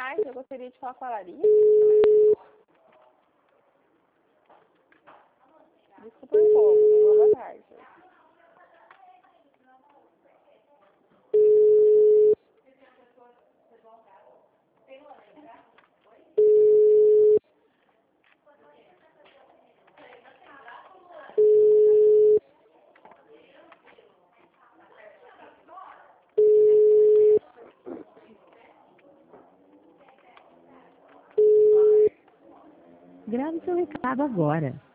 tarde, eu gostaria de falar com a Larissa. Desculpa o incômodo, boa tarde. Grave seu recado agora.